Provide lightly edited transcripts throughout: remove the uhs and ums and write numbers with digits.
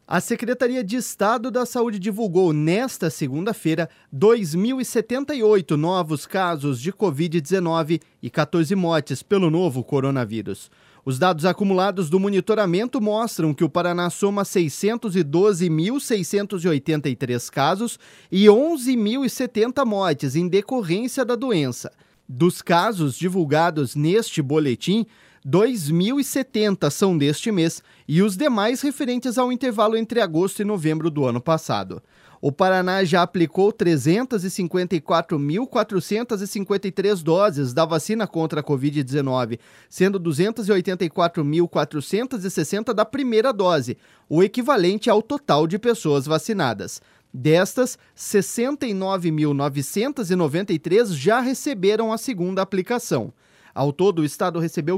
A Secretaria de Estado da Saúde divulgou nesta segunda-feira 2.078 novos casos de Covid-19 e 14 mortes pelo novo coronavírus. Os dados acumulados do monitoramento mostram que o Paraná soma 612.683 casos e 11.070 mortes em decorrência da doença. Dos casos divulgados neste boletim, 2.070 são deste mês e os demais referentes ao intervalo entre agosto e novembro do ano passado. O Paraná já aplicou 354.453 doses da vacina contra a Covid-19, sendo 284.460 da primeira dose, o equivalente ao total de pessoas vacinadas. Destas, 69.993 já receberam a segunda aplicação. Ao todo, o estado recebeu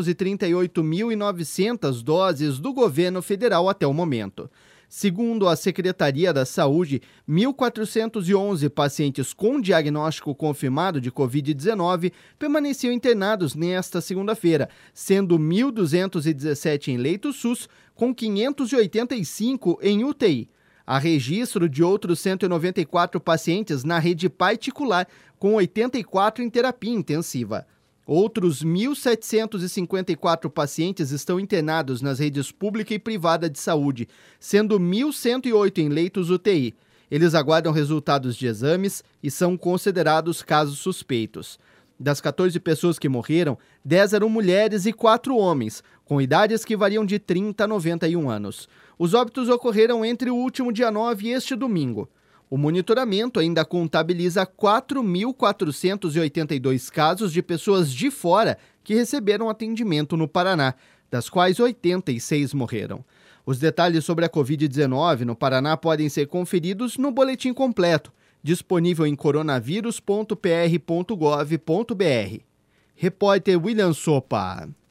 538.900 doses do governo federal até o momento. Segundo a Secretaria da Saúde, 1.411 pacientes com diagnóstico confirmado de Covid-19 permaneciam internados nesta segunda-feira, sendo 1.217 em leitos SUS, com 585 em UTI. Há registro de outros 194 pacientes na rede particular, com 84 em terapia intensiva. Outros 1.754 pacientes estão internados nas redes pública e privada de saúde, sendo 1.108 em leitos UTI. Eles aguardam resultados de exames e são considerados casos suspeitos. Das 14 pessoas que morreram, 10 eram mulheres e 4 homens, com idades que variam de 30 a 91 anos. Os óbitos ocorreram entre o último dia 9 e este domingo. O monitoramento ainda contabiliza 4.482 casos de pessoas de fora que receberam atendimento no Paraná, das quais 86 morreram. Os detalhes sobre a Covid-19 no Paraná podem ser conferidos no boletim completo, disponível em coronavírus.pr.gov.br. Repórter William Sopa.